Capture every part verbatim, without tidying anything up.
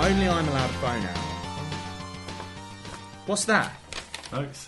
Only I'm allowed a phone out. What's that? Thanks.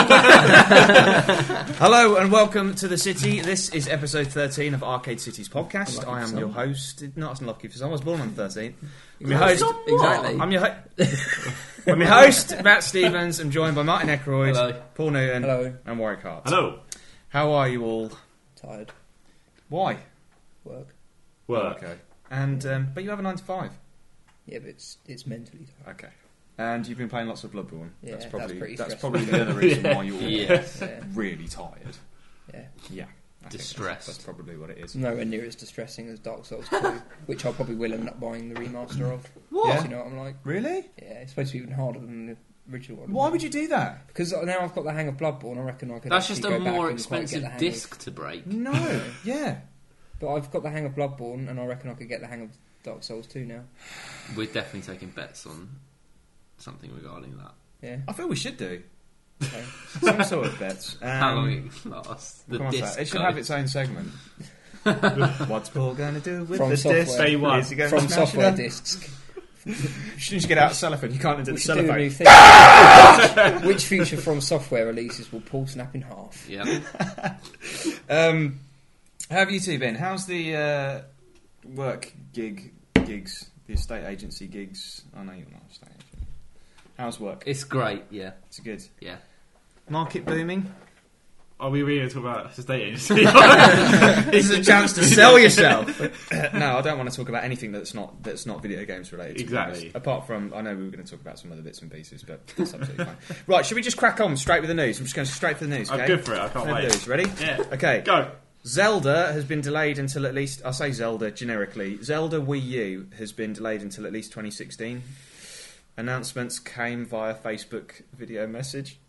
Hello and welcome to The City. This is episode thirteen of Arcade City's podcast. I am your host. Not as lucky for some. I was born on the thirteenth. I'm your host. Exactly. I'm your, ho- I'm your host, Matt Stevens. I'm joined by Martin Eckroyd, Hello. Paul Newton, Hello. and Warwick Hart. Hello. How are you all? Tired. Why? Work. Work. Okay. And um, but you have a nine to five. Yeah, but it's it's mentally tired. Okay. And you've been playing lots of Bloodborne. Yeah, that's that's probably pretty that's stressful. probably the other reason why you're Yes. Yeah. really tired. Yeah. Yeah. I think Distressed. That's, that's probably what it is. Nowhere near as distressing as Dark Souls two, which I probably will end up buying the remaster of. What? Yeah. You know what I'm like? Really? Yeah, it's supposed to be even harder than the original one. Why would you do that? Because now I've got the hang of Bloodborne, I reckon I could That's actually just a go back more and quite expensive get the hang disc Of, to break. No. Yeah. but I've got the hang of Bloodborne, and I reckon I could get the hang of Dark Souls two now. We're definitely taking bets on something regarding that. Yeah. I feel we should do Okay. some sort of bets. Um, How long it lasts? The come on, disc. Fat. It should go. have its own segment. What's Paul going to do with From the software. disc? Day one. Is he going From to smash software it? discs. You should just get out of cellophane. You can't into We the should do a new cellophane. thing. Which future From Software releases will Paul snap in half? Yeah. Um, how have you two been? How's the uh, work gig gigs, the estate agency gigs? I know you're not an estate agent. How's work? It's great, yeah. It's good. Yeah. Market booming. Are we really going to talk about estate agency? This is a chance to sell yourself. No, I don't want to talk about anything that's not that's not video games related. to be Exactly. honest. Apart from, I know we were going to talk about some other bits and pieces, but that's absolutely fine. Right, should we just crack on straight with the news? I'm just going straight for the news. Okay? I'm good for it. I can't Straight for the wait. news. Ready? Yeah. Okay. Go. Zelda has been delayed until at least, I say Zelda generically, Zelda Wii U has been delayed until at least twenty sixteen. Announcements came via Facebook video message.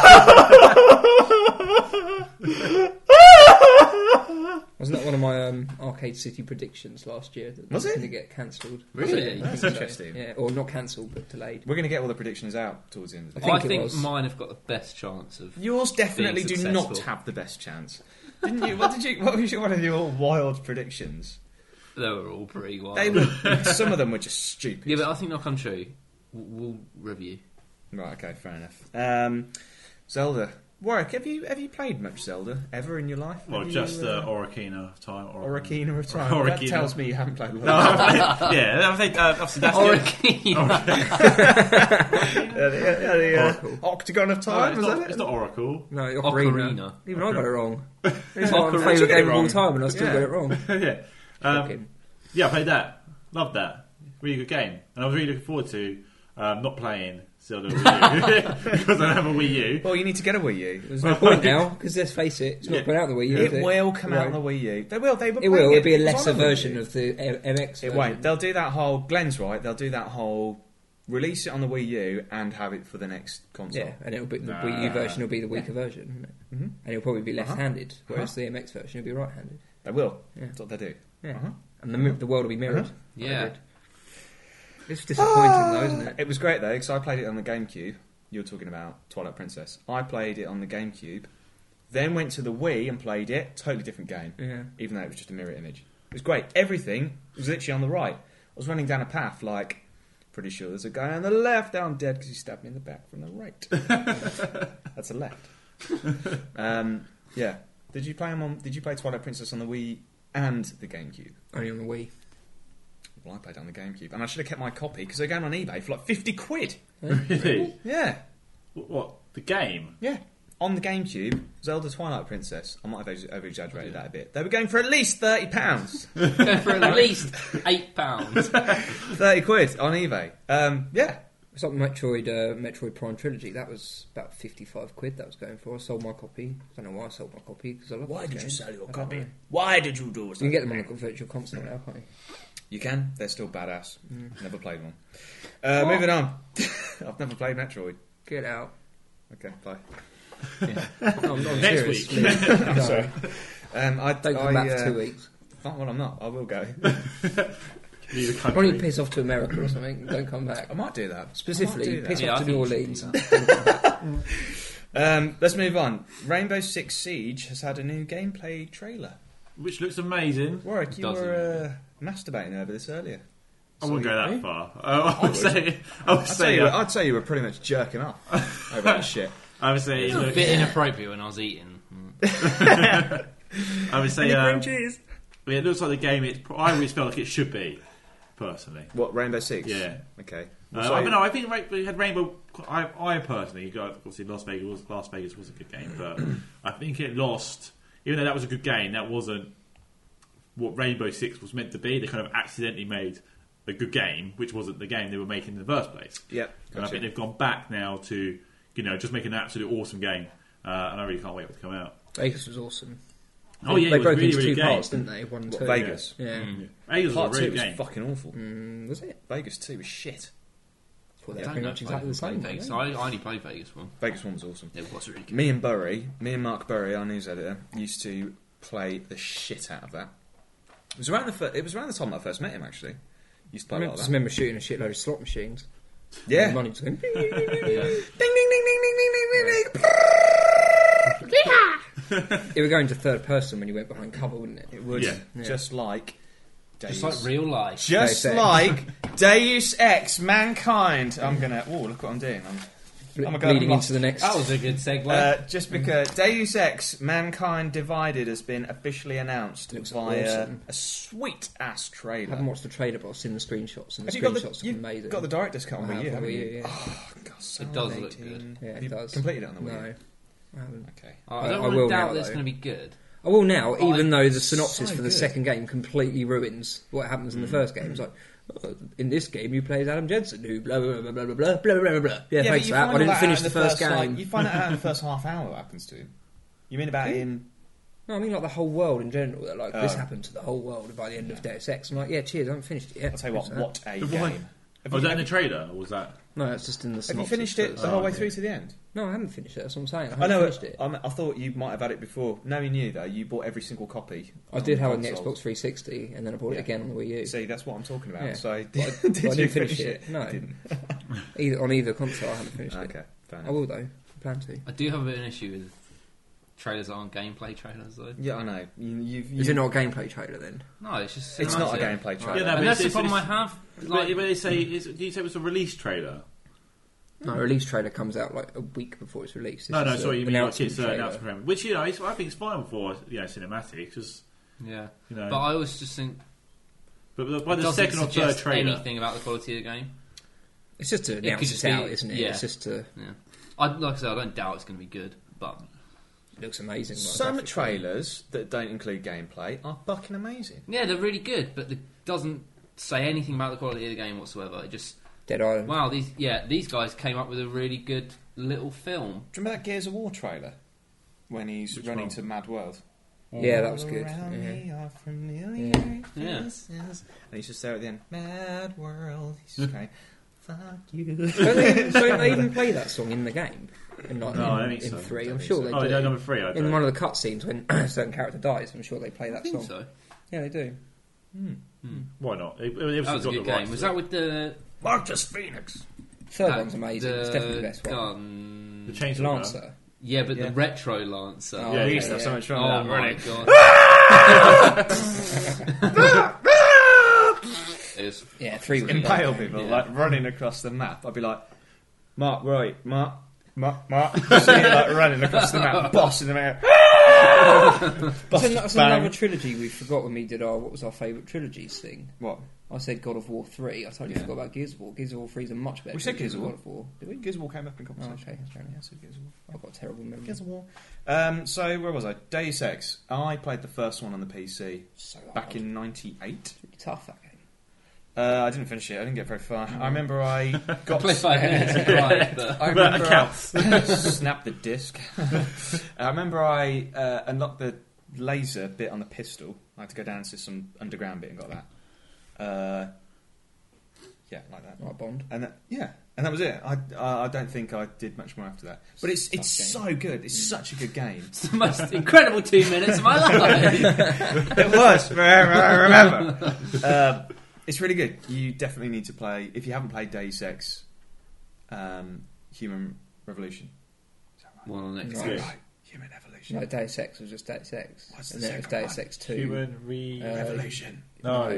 Wasn't that one of my um, Arcade City predictions last year? That Was it? going to get cancelled. Really? I That's think so. interesting. Yeah, or not cancelled, but delayed. We're going to get all the predictions out towards the end of the I day. I think it think was. mine have got the best chance of. Yours definitely do Being not successful. have the best chance. Didn't you? What did you? What was your, one of your wild predictions? They were all pretty wild. They were. Some of them were just stupid. Yeah, but I think they'll come true. We'll, we'll review. Right. Okay. Fair enough. Um, Zelda. Warwick, have you have you played much Zelda ever in your life? Well, Have just you, uh, Ocarina of Time. Or Ocarina of Time. That Ocarina. tells me you haven't played. No, I've played- yeah, I think, uh, obviously that's Origin. Yeah, the, yeah, the, uh, Oracle. Octagon of No, Time, it's, was not, that it's it? not Oracle. No, Ocarina. Ocarina. Even I got it wrong. It's Ocarina. like my You favourite get it game of all wrong. time, and I still Yeah. got it wrong. yeah. Um, Fucking- yeah, I played that. Loved that. Really good game. And I was really looking forward to um, not playing Zelda Wii U because I don't have a Wii U. Well, you need to get a Wii U. There's no point now, because let's face it, it's not Yeah. coming out the Wii U. It is will come out on Right. the Wii U. They will. They were It playing will. It'll be a It was lesser on the Wii version U. of the M X It version. won't. They'll do that whole. Glenn's right. They'll do that whole. Release it on the Wii U and have it for the next console. Yeah, and it'll be the Nah. Wii U version will be the weaker version, isn't it? Mm-hmm. And it'll probably be Uh-huh. left-handed, whereas Uh-huh. the M X version will be right-handed. They will. Yeah. That's what they do. Yeah, Uh-huh. and the mi- the world will be mirrored. Uh-huh. Yeah. Hybrid. It's disappointing though, isn't it? It was great though because I played it on the GameCube. You were talking about Twilight Princess. I played it on the GameCube, then went to the Wii and played it. Totally different game, Yeah. even though it was just a mirror image. It was great. Everything was literally on the right. I was running down a path like, pretty sure there's a guy on the left. Now I'm dead because he stabbed me in the back from the right. That's a left. Um, yeah. Did you play 'em on? Did you play Twilight Princess on the Wii and the GameCube? Only on the Wii. Well, I played it on the GameCube, and I should have kept my copy because they're going on eBay for like fifty quid. Really? Yeah, What? The game? yeah. On the GameCube, Zelda Twilight Princess. I might have over exaggerated that a bit. They were going for at least thirty pounds, Go for at least eight pounds. thirty quid on eBay. Um, yeah, It's like Metroid, uh, Metroid Prime Trilogy. That was about fifty-five quid. That was going for. I sold my copy. I don't know why I sold my copy because I love. Why this did you game. sell your I don't copy? know. Why did you do You can get them on the virtual console now, can't you? You can. They're still badass. Never played one. Uh, moving on. I've never played Metroid. Get out. Okay, bye. No, I'm not Next serious. week. Leave. I'm No. sorry. Um, I Don't come I, back uh, for two weeks. Oh, well, I'm not. I will go. Leave the Why don't you country. piss off to America or something? Don't come back. I might do that. Specifically, I might do that. piss Yeah, off I to think New you should Orleans. do Don't come back. Um, let's move on. Rainbow Six Siege has had a new gameplay trailer. Which looks amazing. Warwick, you Does were uh, masturbating over this earlier. I wouldn't So go you- that far. I, I would say. I would I'd say, say. you were, uh, I'd say you were pretty much jerking off over that shit. I would say. It was a Look, bit inappropriate when I was eating. Mm. I would say. And the cream Um, cheese. it looks like the game. It. I always felt like it should be. Personally. What, Rainbow Six? Yeah. Okay. Uh, So- I don't know. I think Ra- we had Rainbow. I, I personally, obviously, Las Vegas was Las Vegas was a good game, but I think it lost. Even though that was a good game, that wasn't what Rainbow Six was meant to be. They kind of accidentally made a good game, which wasn't the game they were making in the first place. Yep. And I Gotcha. think they've gone back now to, you know, just make an absolute awesome game. Uh, and I really can't wait for it to come out. Vegas was awesome. Oh yeah, they it was broke really, into really two good game. parts, didn't they? One and What, two. Vegas? Yeah. Mm. Vegas Part was a two really was good game. fucking awful. Mm, was it? Vegas two was shit. Well, I they're don't pretty know much if I exactly the played same. Vegas. weren't I, I only played Vegas one. Vegas one was awesome. It was really good. Me and Burry, me and Mark Burry, our news editor, used to play the shit out of that. It was around the fir- it was around the time that I first met him. Actually, used to they? play I a lot just of that. remember shooting a shitload of slot machines. Yeah. And money just going. Yeah. Ding ding ding ding ding ding ding ding. It would go into third person when you went behind cover, wouldn't it? It would Yeah. just like Deus. Just like real life. Just Deus Ex. like Deus Ex Mankind. I'm gonna. Oh, look what I'm doing. I'm, Ble- Oh my God, I'm bleeding lost. into the next. That was a good segue. uh, just because Deus Ex Mankind Divided has been officially announced Looks via awesome. a sweet ass I trailer. haven't watched the trailer, but I've seen the screenshots, and the Have you got screenshots the, are you've amazing. got the director's cut on I Wii U, have, haven't Wii you? U, yeah. Oh, God, so It does look eighteen. Yeah, it Have you does. completed it on the Wii No, U? I haven't. Okay. I, I- don't I want will to doubt now, that it's though. going to be good. I will now, Oh, even though the so synopsis for the good. second game completely ruins what happens in the first game. It's like, oh, in this game you play as Adam Jensen, who blah blah blah blah blah blah blah blah blah. Yeah, but thanks you for that. find I all didn't out finish in the first game. Like, you find it out in the first half hour what happens to him. You mean about in... No, I mean like the whole world in general. That like this Oh. happened to the whole world by the end of Deus Ex. I'm like, yeah, cheers, I haven't finished it yet. I'll tell you what, Thanks for that. what a The one- game. Have Was you, that in the have, trailer, or was that? No, it's just in the. you- have you synopsis finished it first. the whole Oh, way okay. through to the end? No, I haven't finished it. That's what I'm saying. I I haven't know. finished it. I, I thought you might have had it before. Knowing you, though, you bought every single copy. I did have it on the console. Xbox three sixty, and then I bought Yeah. it again on the Wii U. See, that's what I'm talking about. Yeah. So, But I- did, but I you didn't finish finish it? it. No. You didn't. Either on either console, I haven't finished it. Okay, fair I enough. will though. I plan to. I do have a bit of an issue with trailers that aren't gameplay trailers, though. Yeah, I know. You, you've, Is you, it not a gameplay trailer then? No, it's just. It's not a cinematic. gameplay trailer. Yeah, no, And but that's the it's- problem I it's- have. Like, Like, but they say, is, do you say it was a release trailer? No, a release trailer comes out like a week before it's released. This No, no, is sorry, a you mean like announcement it's an trailer. announcement trailer. Which, you know, it's, I think it's fine for, you know, cinematic, because, yeah, you know. but I always just think But the- by it the doesn't second or third suggest trailer. anything about the quality of the game. It's just to It announce could it's just be- out, isn't it? yeah. It's just to. Yeah, I like I said, I don't doubt it's going to be good, but It looks amazing. like, Some graphically. trailers that don't include gameplay are fucking amazing. yeah, they're really good. But it doesn't say anything about the quality of the game whatsoever. It just Dead Island. wow, these yeah, these guys came up with a really good little film. Do you remember that Gears of War trailer when he's Which running one? to Mad World? Yeah, that was All good. around Yeah. me are familiar Yeah. faces. And he's just there at the end. Mad World. He's just going, fuck you. Don't they, don't they even play that song in the game? In, like, No, in, I don't think in so. three, I I'm don't sure think they Oh, do. no, number three, I in don't. one of the cutscenes when a certain character dies, I'm sure they play that I think song. so. Yeah, they do. Hmm. Why not? It, it, That was a good game. Was that with the Marcus Phoenix. Third uh, one's amazing. The It's definitely the best one. gun. The Chainsaw Lancer. Yeah, but Yeah. the retro Lancer. Oh, Yeah, we yeah, used to have yeah. so much fun Oh with that, my really. god. It was Yeah, three was Impale great. people, Yeah. like running across the map. I'd be like, Mark, right, Mark, Mark, Mark. See you like running across the map, bossing them out. That's, an- that's another trilogy we forgot when we did our what was our favourite trilogies thing. What? I said God of War three. I totally Yeah. forgot about Gears of War. Gears of War three is a much better. We said trilogy Gears of than War. God of War. Did we? Gears of War came up in Oh, conversation. okay, that's fair enough. Yeah, I said Gears of War. I've got a terrible memory. Gears of War. Um, so where was I? Deus Ex. I played the first one on the P C So back hard. in ninety-eight. Really tough that game. Uh, I didn't finish it. I didn't get very far. I remember I got Play five minutes and cried, but I But remember accounts. I snapped the disc. I remember I uh, unlocked the laser bit on the pistol. I had to go down to some underground bit and got that. Uh, yeah, like that. Like Bond. And that, yeah, and that was it. I, I I don't think I did much more after that. But it's it's Tough so good. It's such a good game. it's the most incredible two minutes of my life. It was. I remember. Um, it's really good. You definitely need to play. If you haven't played Deus Ex, um, Human Revolution. Is that right? One on next. Right. Yes. Right. Human Evolution. No, Deus Ex was just Deus Ex. What's the and then it was second Deus one? Ex two. Human re... Uh, Revolution. no. no.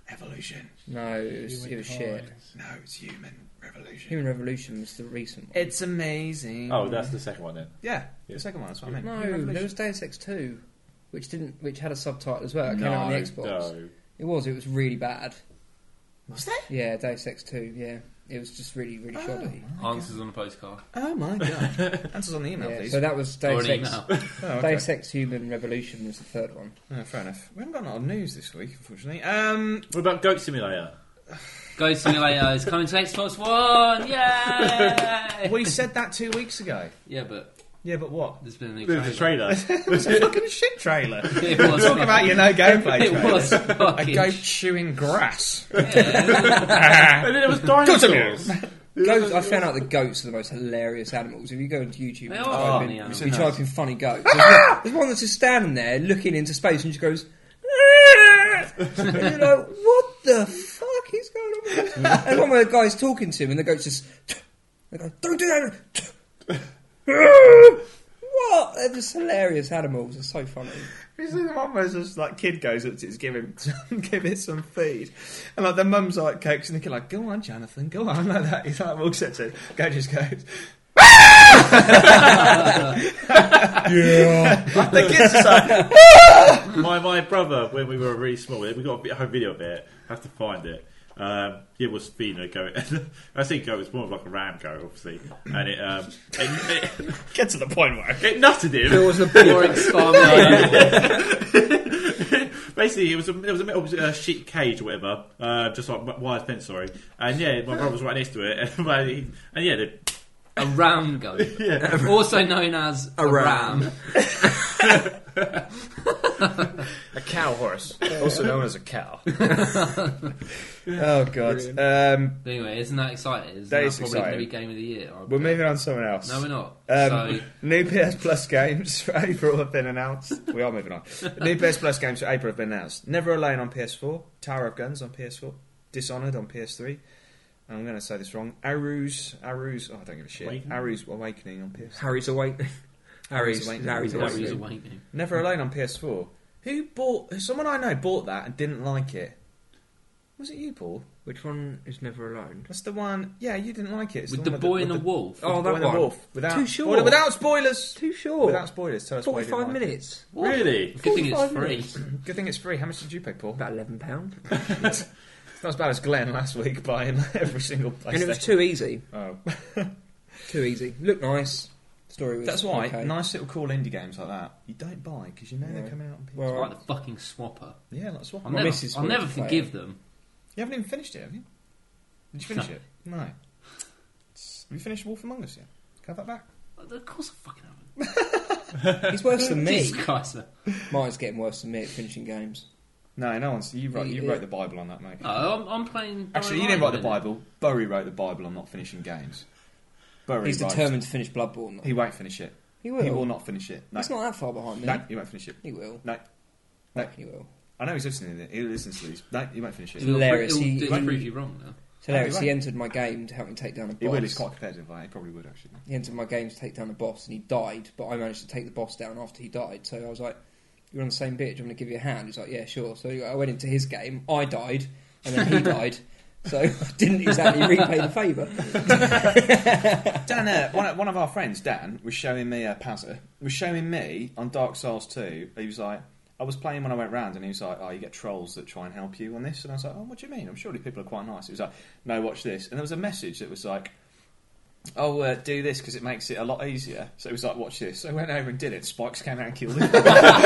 Evolution. No, it was, it was shit. No, it's Human Revolution. Human Revolution was the recent one. It's amazing. Oh, that's the second one then. Yeah, Yeah. the second one. That's what I mean. No, Human there Revolution. was Deus Ex two, which didn't, which had a subtitle as well. It came out on the Xbox. No. It was. It was really bad. Was that? Yeah, Deus Ex two. Yeah, it was just really, really Oh, shoddy. my Answers on a postcard. God. Oh my god. Answers on the email, Yeah, please. so that was Or Deus an Ex. email. Oh, okay. Deus Ex Human Revolution was the third one. Oh, fair enough. We haven't got a lot of news this week, unfortunately. Um, What about Goat Simulator? Goat Simulator is coming to Xbox One! Yay! we said that two weeks ago. Yeah, but Yeah, but what? there's been a new There's a trailer. trailer. It's a fucking shit trailer. It was Talk about your no gameplay It trailer. was A fucking goat chewing grass. yeah. And then there was dinosaurs. Goats, I found out that goats are the most hilarious animals. If you go into YouTube They and are type funny in, animals. you type in funny goats, there's one, there's one that's just standing there looking into space and just goes, and you're like, what the fuck is going on with this? And one of the guys talking to him and the goat's just, they go, don't do that. What? They're just hilarious animals. They're so funny. You see the one where it's just like kid goes up to it, give him give it some feed, and like the mum's like coaxing the kid like, go on Jonathan, go on, like that. He's like walks up to it, go just goes. Yeah, the kids are like, my my brother, when we were really small, we got a bit, home video of it. Have to find it. Um, it was feeding a goat. I think goat was more of like a ram goat, obviously, and it um, it, it, get to the point where it nutted him. There was a Boring farming. Basically, it was a it was a metal uh, sheet cage or whatever, uh, just like wire fence, sorry. And yeah, my brother was right next to it, and, he, and yeah, the, A ram goat. yeah. Also known as a, ram. ram. a cow horse, also known as a cow. Oh god. Um, But anyway, isn't that exciting? Isn't That that, is probably going to exciting. be game of the year? I we're bet. moving on to someone else. No, we're not. Um, so, New P S Plus games for April have been announced. We are moving on. New P S Plus games for April have been announced. Never Alone on P S four, Tower of Guns on P S four, Dishonored on P S three. I'm going to say this wrong. Aru's, Aru's, oh, I don't give a shit. Awakening? Aru's Awakening on P S four. Harry's Awakening. Harry's, Awakening. Harry's Harry's Harry's Awakening. awakening. Never Alone on P S four. Who bought? Someone I know bought that and didn't like it. Was it you, Paul? Which one is Never Alone? That's the one. Yeah, you didn't like it. It's With the the one boy with and the wolf. Oh, with the that boy and the one. wolf. Without, Too short. Without, without spoilers. Too short. Without spoilers. Tell us why you didn't Forty-five like minutes. Really? Good thing it's forty-five free. minutes. it. Good thing it's free. How much did you pay, Paul? About eleven pounds. It's not as bad as Glenn last week buying every single PlayStation. And it was too easy. Oh. Too easy. Looked nice. Story was That's why okay. nice little cool indie games like that you don't buy because you know Yeah. they're coming out on P S. Well, It's like the fucking swapper. yeah, that's what. I'll My never, missus I'll wanted never to play forgive it. them. You haven't even finished it, have you? Did you finish it? No. Have you finished Wolf Among Us yet? Can I have that back? Of course I fucking haven't. He's worse than me. Jesus Christ. Mine's getting worse than me at finishing games. No, no one's. You wrote. You Yeah. wrote the Bible on that, mate. No, I'm, I'm playing. Actually, you didn't write the Bible. Bowie wrote the Bible on not finishing games. Bowie He's writes- determined to finish Bloodborne. Though. He won't finish it. He will. He will not finish it. No, He's not that far behind me. no, he won't finish it. He will. No, I No. reckon he will. I know he's listening. To it. He listens to these. No, he won't finish it. It's hilarious. It'll, He- it'll he- prove you wrong now. It's hilarious. Oh, he He won't. entered my game to help me take down a boss. He will. He's quite competitive. Like, he probably would actually. He entered my game to take down a boss, and he died. But I managed to take the boss down after he died. So I was like, "You're on the same bit. Do you want to give you a hand?" He's like, "Yeah, sure." So I went into his game. I died, and then he died. So I didn't exactly repay the favour. Dan, uh, one, of, one of our friends, Dan, was showing me, uh, Pazza, was showing me on Dark Souls two. He was like, I was playing when I went round, and he was like, "Oh, you get trolls that try and help you on this." And I was like, "Oh, what do you mean? I'm surely people are quite nice." He was like, "No, watch this." And there was a message that was like, "Oh, uh, do this because it makes it a lot easier." So it was like, "Watch this." So I went over and did it. Spikes came out and killed him.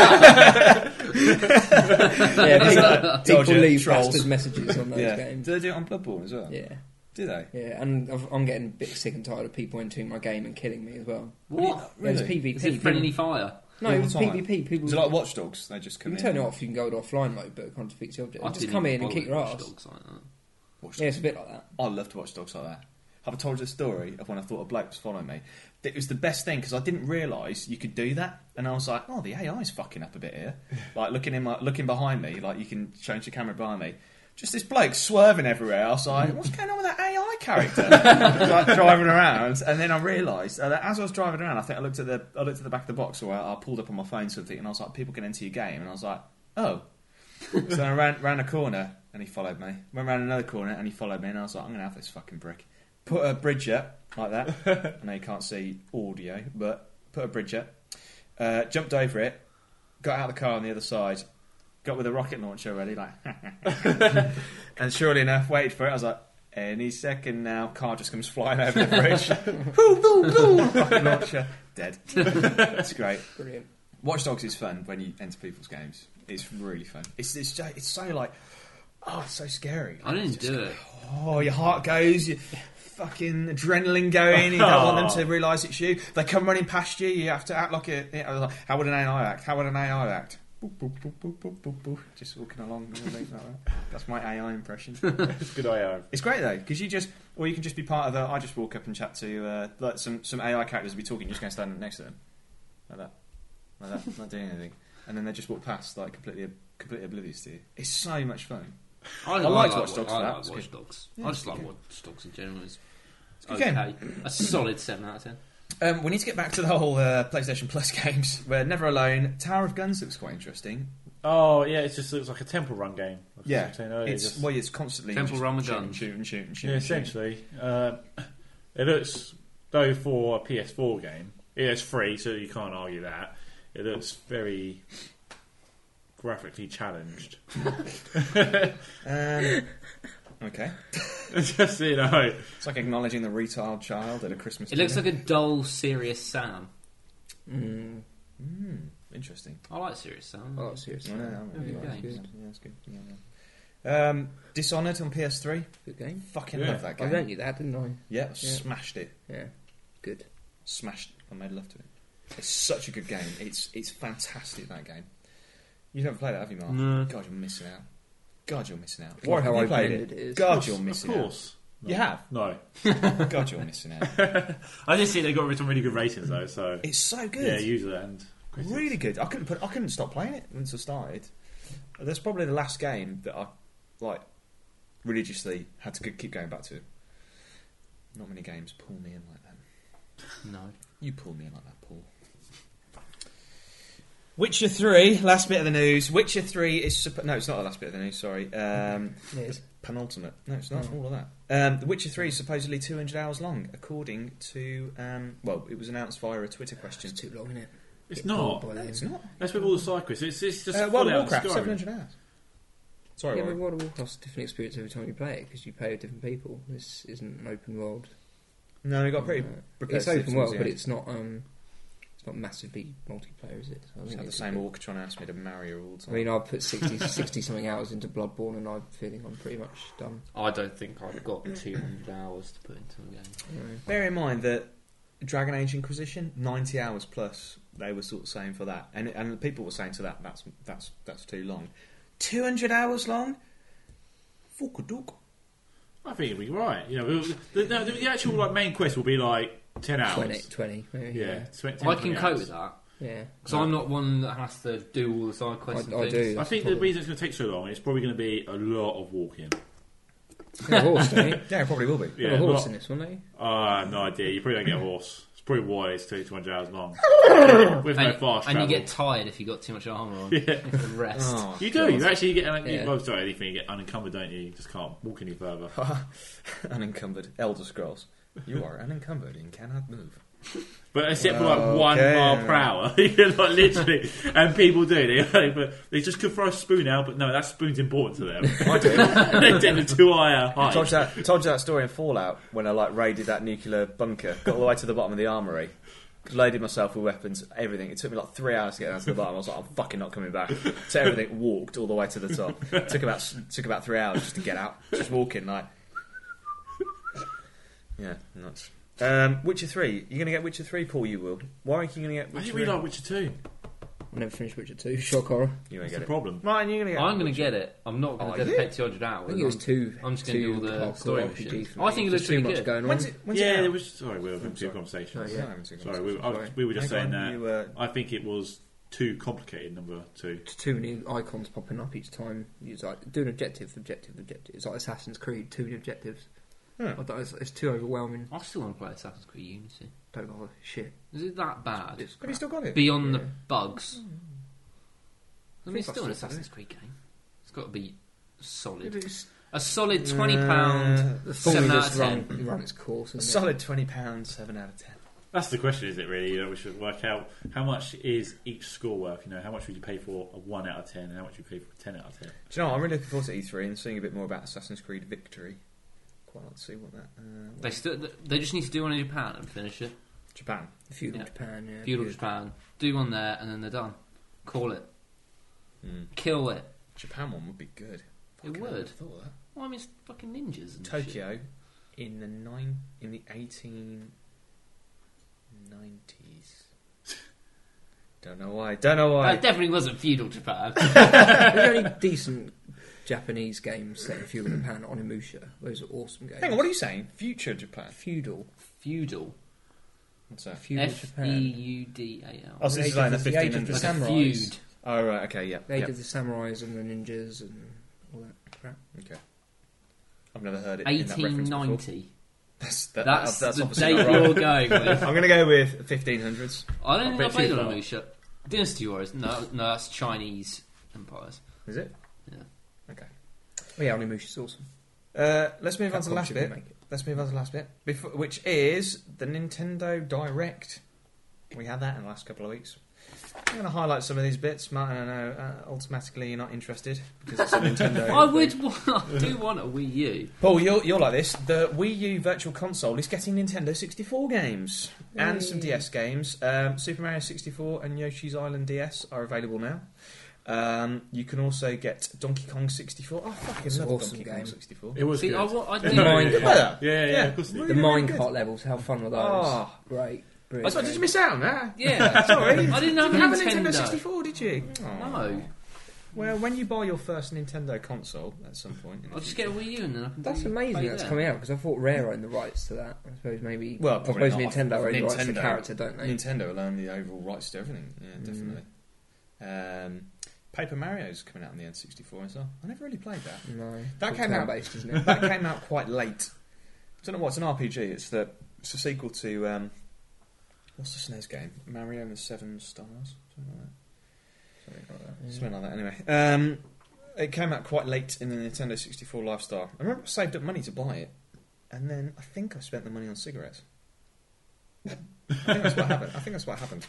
Yeah, people, Told people you, leave trolls. bastard messages on those yeah. games. Do they do it on Bloodborne as well? Yeah, Do they? yeah, and I've, I'm getting a bit sick and tired of people entering my game and killing me as well. What? Yeah, it's Really? PvP. Is it friendly fire? No, All it was the time? PvP. People, Is it like Watch Dogs? They just you come can in. turn it off. You can go to offline mode, but it can't defeat the object. I Just didn't come in even and kick your bother ass. with Watch Dogs like that. Watch Yeah, Dogs. it's a bit like that. I love to watch dogs like that. Have I told you the story of when I thought a bloke was following me? It was the best thing because I didn't realise you could do that, and I was like, "Oh, the A I's fucking up a bit here." Like looking in my looking behind me, like you can change the camera behind me. Just this bloke swerving everywhere. I was like, "What's going on with that A I character?" Like driving around, and then I realised uh, that as I was driving around, I think I looked at the I looked at the back of the box, or I, I pulled up on my phone something, and I was like, "People can enter your game," and I was like, "Oh." So I ran ran a corner, and he followed me. Went round another corner, and he followed me, and I was like, I'm going to have this fucking brick. Put a bridge up, like that. I know you can't see audio, but put a bridge up. Uh, jumped over it, got out of the car on the other side, got with a rocket launcher ready, like... and surely enough, waited for it. I was like, any second now, car just comes flying over the bridge. Boom, boom, boom. Rocket launcher, dead. It's great. Brilliant. Watch Dogs is fun when you enter people's games. It's really fun. It's it's, just, it's so like, oh, it's so scary. I didn't It's just- do it. Oh, your heart goes, your fucking adrenaline going. You don't want them to realise it's you. They come running past you. You have to act like a. You know, like, how would an A I act? How would an A I act? Boop, boop, boop, boop, boop, boop, boop. Just walking along. Like that. That's my A I impression. It's a good I O. It's great though because you just, or you can just be part of a. I just walk up and chat to uh, like some some A I characters will be talking. You're just going to stand next to them, like that, like that, not doing anything, and then they just walk past like completely completely oblivious to you. It's so much fun. I, like like Watch Dogs I for that, like it's Watch good. Dogs. Yeah, I just it's like good. Watch Dogs in general. It's, it's a good game. okay. A solid seven out of ten. Um, we need to get back to the whole uh, PlayStation Plus games. We're Never Alone. Tower of Guns looks quite interesting. Oh yeah, it just looks like a Temple Run game. Like I Yeah, was saying earlier, it's just- well, it's constantly Temple just Run with shooting, guns. shooting, shooting, shooting. yeah, shooting. essentially. Uh, it looks though for a P S four game. It's free, so you can't argue that. It looks very graphically challenged. Um, okay, Just you know, it's like acknowledging the retard child at a Christmas. It looks dinner. like a dull, serious Sam. Mm. Mm, interesting. I like serious Sam. Oh, seriously. No, no, no, Yeah, yeah, good yeah, games. yeah, it's good. Yeah, yeah. Um, Dishonored on P S three. Good game. Fucking Yeah. love that I game. lent you that, didn't I? Yeah, smashed it. Yeah. Good. Smashed. I made love to it. It's such a good game. It's it's fantastic, that game. You've never played it, have you, Mark? No. God, you're missing out. God, you're missing out. Like how have you played open-ended it? it is. God, Of you're course, missing Of out. course, You have? no. God, you're missing out. I just see they got some really good ratings though. So It's so good. yeah, user and Really good. I couldn't put. I couldn't stop playing it once I started. That's probably the last game that I like religiously had to keep going back to. Not many games pull me in like that. No. You pull me in like that, Paul. Witcher three, last bit of the news. Witcher three is... Suppo- no, it's not the last bit of the news, sorry. Um, It is. penultimate. No, it's not. Oh. All of that. Um, the Witcher three is supposedly two hundred hours long, according to... Um, well, it was announced via a Twitter question. It's too long, isn't it? it's Get not. bored by No, then. it's not. That's with all the side quests. It's, it's just Uh, full World of out Warcraft, Skyrim. seven hundred hours. Sorry, Yeah, but Warren. World of Warcraft's a different experience every time you play it because you play with different people. This isn't an open world. No, we got pretty... Uh, repetitive it's open towards world, the but end. it's not. Um, it's not massively multiplayer, is it? I Just think had the it's same a bit- orc trying to ask me to marry her all the I time. mean, I've put sixty, sixty something hours into Bloodborne, and I'm feeling I'm pretty much done. I don't think I've got two hundred hours to put into a game. You know. Bear in mind that Dragon Age Inquisition, ninety hours plus, they were sort of saying for that, and and people were saying to that that's that's that's too long. Two hundred hours long. Fuck a dog. I think it'll be right. You know, the, the, the actual like main quest will be like ten hours. twenty, twenty, maybe. Yeah, twenty, I can twenty cope hours. with that. Yeah. Because I'm not one that has to do all the side quests I- and I things. do. I That's think the the problem. reason it's going to take so long is probably going to be a lot of walking. You have a horse, don't you? Yeah, it probably will be. You have a horse not- in this one, don't you? Uh, no idea. You probably don't get a horse. It's probably why it's two hundred hours long. With no And, fast and you travel. get tired if you got too much armour on. Yeah. You have to rest. Oh, You do. You actually get. Like, Yeah. you, well, sorry, anything you get unencumbered, don't you? You just can't walk any further. unencumbered. Elder Scrolls. You are unencumbered and cannot move. But except for like Okay. one mile per hour, you're like literally, and people do. They, like, but they just could throw a spoon out, but no, that spoon's important to them. I do. They did the two higher I told height. you, that, told you that story in Fallout when I like raided that nuclear bunker, got all the way to the bottom of the armory, loaded myself with weapons, everything. It took me like three hours to get down to the bottom. I was like, I'm fucking not coming back. Took everything, walked all the way to the top. Took about took about three hours just to get out, just walking like. Yeah, nuts. Um, Witcher three. You're gonna get Witcher three, Paul. You will. Why are you gonna get I Witcher think three? we like Witcher two. I never finished Witcher two. Shock horror. You That's won't get the it. problem. Martin, you're gonna get. I'm going to get it. I'm not going Oh, to yeah? dedicate two hundred hours. I think it was I'm- two. I'm just gonna two do all the hardcore story R P G missions. for I me. think it There's looks too really much good. going on. When's it? When's it Yeah, out? there was. Sorry, we were having two sorry. conversations. Oh, Yeah, yeah. I'm having two Sorry, we, I, conversations. we were just Hang saying on, that. you, uh, I think it was too complicated. Number two. It's too many icons popping up each time. It's like do an objective, objective, objective. It's like Assassin's Creed, too many objectives. Hmm. I don't, it's, it's too overwhelming. I still want to play Assassin's Creed Unity. Don't bother. Shit. Is it that bad? It's Have you still got it? Beyond Yeah. the bugs. I mean, it's think still an I've still got Assassin's Creed game. It's got to be solid. It is A solid twenty pound. Uh, The Seven formula's out of run, ten. run its course. a Isn't solid twenty pounds, seven out of ten. That's the question, is it really? You know, we should work out how much is each score worth. You know, how much would you pay for a one out of ten, and how much would you pay for a ten out of ten? Do you know what? I'm really looking forward to E three and seeing a bit more about Assassin's Creed Victory. Quite like to see what that. Uh, what They still. They just need to do one in Japan and finish it. Japan. it? Feudal Yeah. Japan, yeah. Feudal Japan. Do one there, and then they're done. Call it. Mm. Kill it. Japan one would be good. It Fucking would. hell, I thought of that. Well, I mean, it's fucking ninjas and shit. Tokyo in the nine in the eighteen nineties. Don't know why. Don't know why. That definitely wasn't feudal Japan. There's only decent Japanese games set in feudal Japan. Onimusha. Those are awesome games. Hang on, what are you saying? Future Japan. Feudal. feudal. What's that? Feudal F E Japan. U D A L. Oh, so this Age is like of the the- the Age fifteen of the hundreds. Like a Samurais. feud. Oh right, okay, yeah. They yeah. did the samurais and the ninjas and all that crap. Okay. I've never heard it. in that eighteen reference before. ninety. That's that, That's, that's the obviously date not right. you're going with. I'm going to go with fifteen hundreds. I don't I think I bet played you on not. Onimusha. Dynasty Wars. No, no, that's Chinese empires. Is it? Yeah. Okay. Oh, yeah, Onimusha's awesome. Uh, let's move on to the Capcom last should bit. remake it. Let's move on to the last bit, Before, which is the Nintendo Direct. We had that in the last couple of weeks. I'm going to highlight some of these bits. Martin, I know uh, automatically you're not interested because it's a Nintendo. I would. Want, I do want a Wii U. Paul, you're, you're like this. The Wii U Virtual Console is getting Nintendo sixty-four games and some D S games. Um, Super Mario sixty-four and Yoshi's Island D S are available now. Um, you can also get Donkey Kong sixty-four. Oh, fucking It's love an awesome Donkey Kong game. sixty-four. It was See, good. I, wa- I The do. Minecraft. Yeah, yeah, yeah, Yeah. of course it Really, did. The really minecart good. levels, how fun were those? Oh. Great. I Brilliant. suppose, did you miss out on that? Yeah, Sorry. I didn't have You a have a Nintendo. Nintendo sixty-four, did you? Oh. No, Well, when you buy your first Nintendo console at some point, in the I'll just get a future- Wii U and then I can. That's do- amazing play that's there. coming out because I thought Rare owned the rights to that. I suppose maybe. Well, I probably suppose not. Nintendo owned the rights to the Nintendo- character, don't they? Nintendo will own the overall rights to everything. Yeah, Mm. definitely. Um, Paper Mario's coming out on the N sixty-four as well. I never really played that. No, That came out- based, isn't it? That came out quite late. I don't know what it's an R P G. It's the it's a sequel to um, what's the S N E S game? Mario and the Seven Stars, something like that. Something like that. yeah. Something like that. Anyway, um, it came out quite late in the Nintendo sixty-four lifestyle. I remember I saved up money to buy it, and then I think I spent the money on cigarettes. I think that's what happened. I think that's what happened.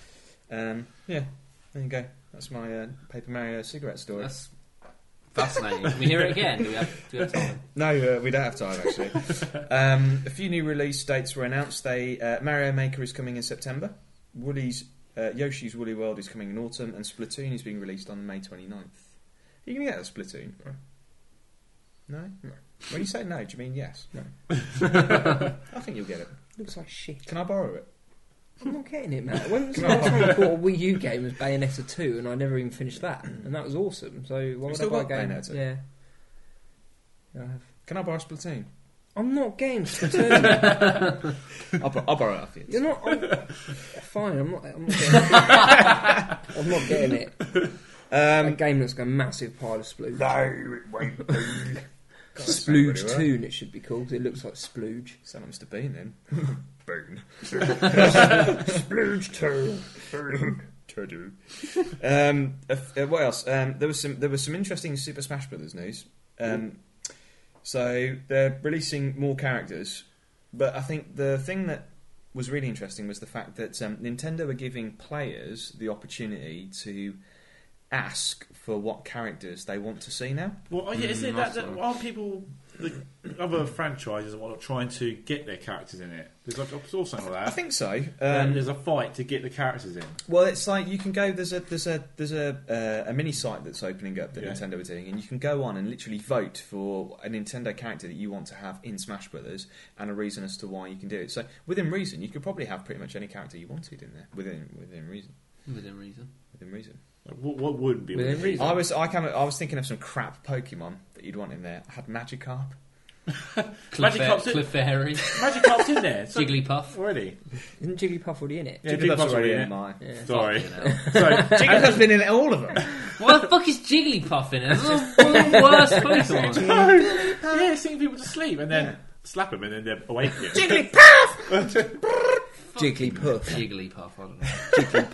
Um, yeah, there you go. That's my uh, Paper Mario cigarette story. That's fascinating. Can we hear it again? Do we have, do we have time? No, uh, we don't have time actually. um, a few new release dates were announced. They uh, Mario Maker is coming in September. Wooly's uh, Yoshi's Woolly World is coming in autumn, and Splatoon is being released on May twenty-ninth. Are you going to get a Splatoon? No. No. When you say no, do you mean yes? No. I think you'll get it. Looks like shit. Can I borrow it? I'm not getting it, man. When was the last time I bought a Wii U game was Bayonetta two, and I never even finished that, and that was awesome. So why would I still buy a got game? Bayonetta? Yeah. Yeah, I have. Can I borrow Splatoon? I'm not getting Splatoon. I'll, bor- I'll borrow it off you. You're not. I'm, fine. I'm not. I'm not getting it. I'm not getting it. a Um, game that's got a massive pile of splooge. no, it won't be. Splooge Toon, it should be called. 'Cause it looks like splooge. Sound like Mister Bean then. Boon. Splooge Toon. Turdu. Um, uh, uh, what else? Um, there was some. There was some interesting Super Smash Brothers news. Um, so they're releasing more characters, but I think the thing that was really interesting was the fact that um, Nintendo are giving players the opportunity to ask for what characters they want to see now. Well, oh, yeah, is it Mm, that, that's that all. aren't people, the other franchises and whatnot, trying to get their characters in it? There's like, I saw something like I that. think so. and Um, there's a fight to get the characters in. Well, it's like you can go. There's a there's a there's a uh, a mini site that's opening up that Yeah. Nintendo are doing, and you can go on and literally vote for a Nintendo character that you want to have in Smash Brothers, and a reason as to why you can do it. So within reason, you could probably have pretty much any character you wanted in there. Within within reason. Within reason. Within reason. Like, what, what would be Within within reason. I was I kind of I was thinking of some crap Pokemon that you'd want in there. I had Magikarp. Magikarp's in- Clefairy, Magikarp's in there so- Jigglypuff. already. Isn't Jigglypuff already in it? Yeah, Jigglypuff's Jigglypuff's already in it. mine. Yeah. Sorry. Fucking hell. Sorry. Jigglypuff's been in all of them. Why the fuck is Jigglypuff in it? That's the worst Pokemon. No. Yeah, singing people to sleep and then slap them and then they're awake again. Jigglypuff. Jigglypuff, I don't know.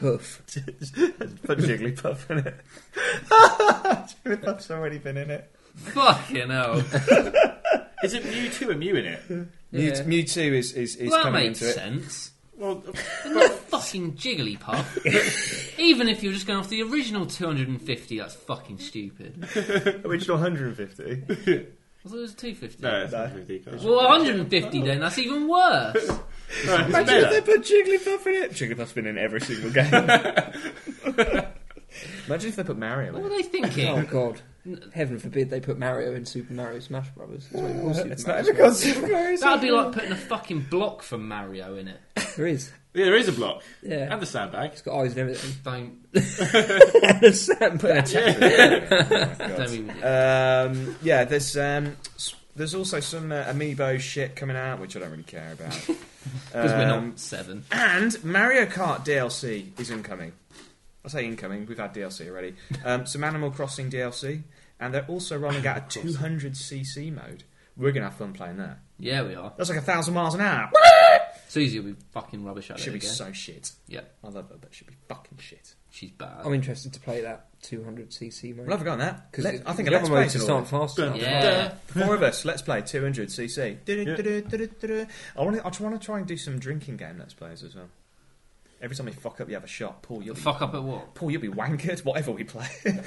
Jigglypuff. Put Jigglypuff in it. Jigglypuff's already been in it. Fucking hell. Is it Mewtwo and Mew in it? Mew- Yeah. Mewtwo is is, is Well, that coming makes into it. sense. Well, But not fucking Jigglypuff. Even if you're just going off the original two hundred fifty, that's fucking stupid. Original one hundred fifty. I thought it was two hundred fifty. no, it's No. not fifty. It's Well, one hundred fifty then, that's even worse. no, it's Imagine if they better. put Jigglypuff in it. Jigglypuff's been in every single game. Imagine if they put Mario What in were it. they thinking? Oh God! Heaven forbid they put Mario in Super Mario Smash Brothers. It's, not even called Super It's Mario not even Smash called Super Mario. That'd be like putting a fucking block from Mario in it. Brothers. There is. Yeah, there is a block. Yeah. And the sandbag. It's got eyes and everything. Don't, And a sandbag. don't be ridiculous. Um, yeah, there's um, s- there's also some uh, amiibo shit coming out, which I don't really care about. Because we're Um, not seven. And Mario Kart D L C is incoming. I say incoming, we've had D L C already. Um, some Animal Crossing D L C, and they're also rolling out a two hundred c c mode. We're going to have fun playing that. Yeah, we are. That's like a thousand miles an hour. Susie will be fucking rubbish at Should it be again. so shit. Yeah, I love that. That should be fucking shit. she's bad. I'm interested to play that two hundred c c mode. We'll have a go on that. Because Let- I think a the let's other play modes just aren't fast enough. Yeah. The four of us, let's play two hundred c c. I want to. I want to try and do some drinking game let's plays as well. Every time you fuck up, you have a shot. Paul, you'll be Fuck up at what? Paul, you'll be wankered. Whatever we play. Cheers.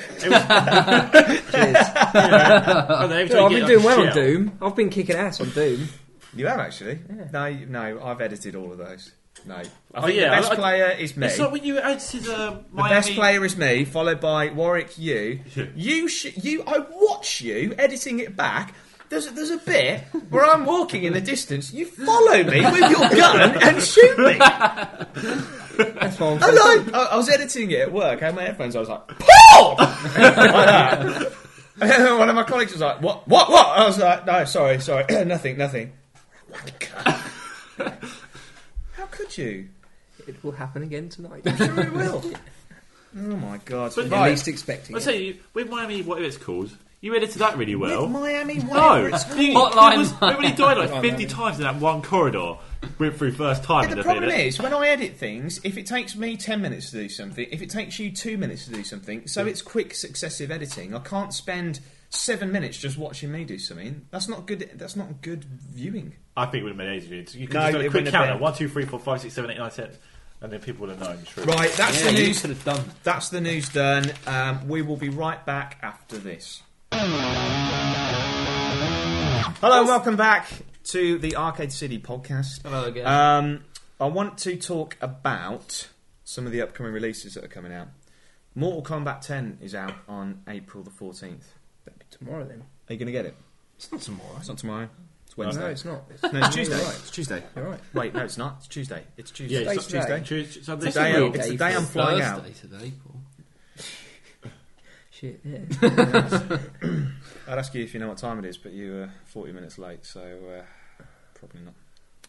Oh, no, every time Yeah, I've you been get doing like well a on shell. Doom. I've been kicking ass on Doom. You have actually. Yeah. No, you- no. I've edited all of those. No. I Oh, think yeah, the best I- I- player is me. It's like when you edited uh, The Miami. best player is me, followed by Warwick. You, Yeah. you, sh- you. I watch you editing it back. There's a, there's a bit where I'm walking in the distance. You follow me with your gun and shoot me. That's why I'm And so I, I was editing it at work. I had my headphones. I was like, Paul! Like that. And then one of my colleagues was like, what? What? What? I was like, no, sorry, sorry, nothing, nothing. How could you? It will happen again tonight. I'm sure it will. Oh my god! But You're Right. least expecting I it. tell you, with Miami, whatever it's called, you edited that really well. With Miami, No, whatever it's called. you, Hotline it was, everybody died like Hotline fifty Miami. times in that one corridor. Went through first time. Yeah, and the they problem did it. is, when I edit things, if it takes me ten minutes to do something, if it takes you two minutes to do something, so it's quick successive editing, I can't spend seven minutes just watching me do something. That's not good. That's not good viewing. I think it would have been easier. You could No, just do it a quick wouldn't have counter: been. one, two, three, four, five, six, seven, eight, nine, ten, and then people would have known. True. Right, that's Yeah, the you news. could have done. That's the news done. Um, we will be right back after this. Hello, and welcome back to the Arcade City podcast. Hello again. Um, I want to talk about some of the upcoming releases that are coming out. Mortal Kombat ten is out on April the fourteenth. Tomorrow then. Are you going to get it? It's not tomorrow. It's not tomorrow. It's No, Wednesday. it's not. It's, No, it's Tuesday. You're right. It's Tuesday. You're right. Wait, no, it's not. It's Tuesday. It's Tuesday. Yeah, it's it's not Tuesday. Tuesday. So It's this the day, a I'm, weird it's the day day for I'm flying out. Thursday today, Paul. Shit, yeah. I'd ask you if you know what time it is, but you were forty minutes late, so uh, probably not.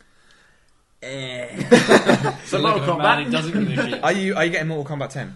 So Look Mortal at a man who Kombat. doesn't give a shit. Are you are you getting Mortal Kombat ten?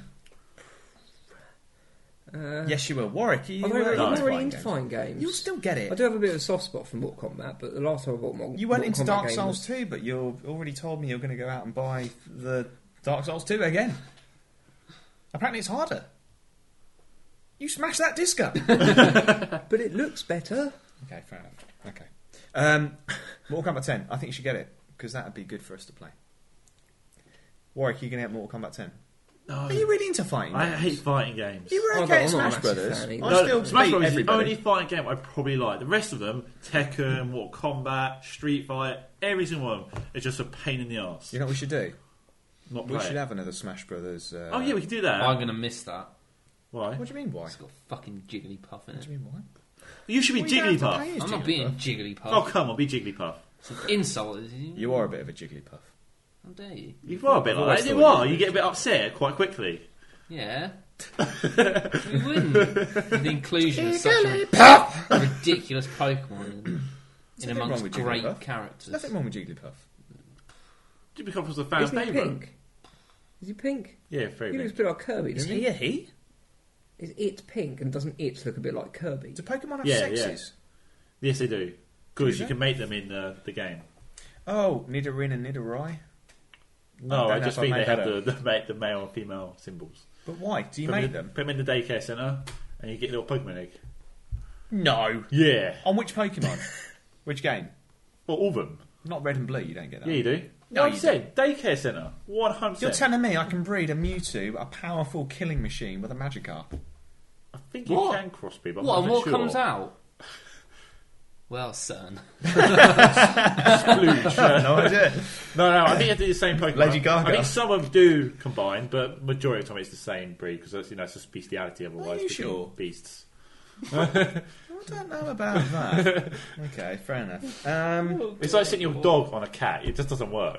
Uh, Yes, you will. Warwick, are you, I'm uh, not really, into I'm not really fighting into games? fighting games. You'll still get I it. do have a bit of a soft spot for Mortal Kombat, but the last time I bought Mortal You went Mortal into Kombat Dark game Souls was- two, but you already told me you're going to go out and buy the Dark Souls two again. Apparently, it's harder. You smash that disc up. But it looks better. Okay, fair enough. Okay. Um, Mortal Kombat ten. I think you should get it because that would be good for us to play. Warwick, are you going to get Mortal Kombat ten? No, Are you really into fighting I games? hate fighting games. You were Oh, okay I'm at not a Smash massive Brothers. fan I either. No, still Smash beat Bros. is the everybody. only fighting game I probably like. The rest of them, Tekken, Mortal Kombat, Street Fighter, every single one is just a pain in the arse. You know what we should do? Not We play should it. have another Smash Brothers. Uh, Oh yeah, we could do that. I'm going to miss that. Why? What do you mean, why? It's got fucking Jigglypuff in What it. do you mean, why? You should be Well, you don't have to Jigglypuff. pay as I'm not Jigglypuff. being Jigglypuff. Oh come on, be Jigglypuff. It's an insult. Is it? You are a bit of a Jigglypuff. How dare you? You are a bit I've like always that. You thought are. you You get a bit upset quite quickly. Yeah. We wouldn't. With the inclusion of such a ridiculous Pokemon in, There's in nothing wrong amongst with great Jigglypuff. characters. There's nothing wrong with Jigglypuff. Jigglypuff was a fan Isn't he favourite. pink? Is he pink? Yeah, very He looks big. a bit like Kirby, Is doesn't he? he a he? Is it pink and doesn't it look a bit like Kirby? Do Pokemon have Yeah, sexes? Yes, they do. Because Do you they? can make them in uh, the game. Oh, Nidorin and Nidorai? No, don't I know just if think I've they made have that the, the, ma- the male and female symbols. But why? Do you put make in, them? Put them in the daycare centre and you get a little Pokemon egg. No. Yeah. On which Pokemon? Which game? Well, all of them. Not Red and Blue, you don't get that. Yeah, you do. No, No, you I said daycare centre. One hundred You're percent. telling me I can breed a Mewtwo, a powerful killing machine, with a Magikarp? I think you What? can crossbreed. But I'm What, and not what sure. comes out? Well, son. Splooge. Uh, No idea. no, no. I think you have to do the same Pokemon. Lady Gaga. I think some of them do combine, but majority of the time it's the same breed because you know it's just bestiality otherwise. Are you between sure? Beasts. I don't know about that. Okay, fair enough. Um, It's like sitting your dog on a cat. It just doesn't work.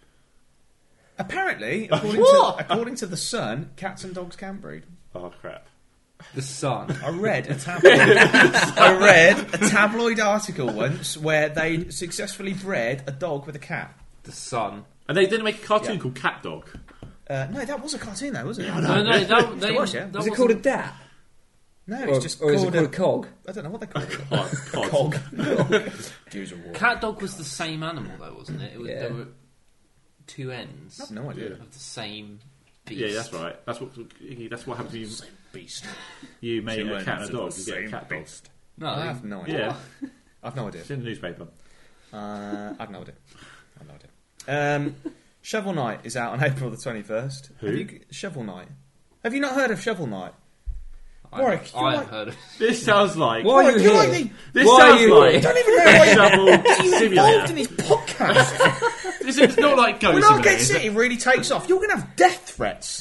apparently, according to, What? according to The Sun, cats and dogs can breed. Oh crap! The sun. I read a tabloid. I read a tabloid article once where they successfully bred a dog with a cat. The sun. And they didn't make a cartoon Yeah. called Cat Dog. Uh, no, that was a cartoon, though, wasn't it? No, no, that, they, It was, yeah. that Is it wasn't- called a dat? No, Or, it's just or is it called, called a a, cog? I don't know what they call it. Oh, Cog. Jews of war. Cat dog was the same animal, though, wasn't it? It was, Yeah. There were two ends I have no idea. of the same beast. Yeah, that's right. That's what. That's what happens when you, Same beast. you made Two a cat and ends a of dog. the You get a same cat dog. beast. No, I have no idea. Yeah, I've no idea. it's in the newspaper. Uh, I have no idea. I have no idea. Um, Shovel Knight is out on April the twenty-first. Who? Have you, Shovel Knight. Have you not heard of Shovel Knight? I, Warwick, you're I've like- heard of This sounds like. Why are Warwick, you you're here? like the- This Why are sounds you like. here? don't even know why Shovel you're involved Simulator. in his podcast. This is not like Goat When Simulator. Arcade is it? City really takes off, you're going to have death threats.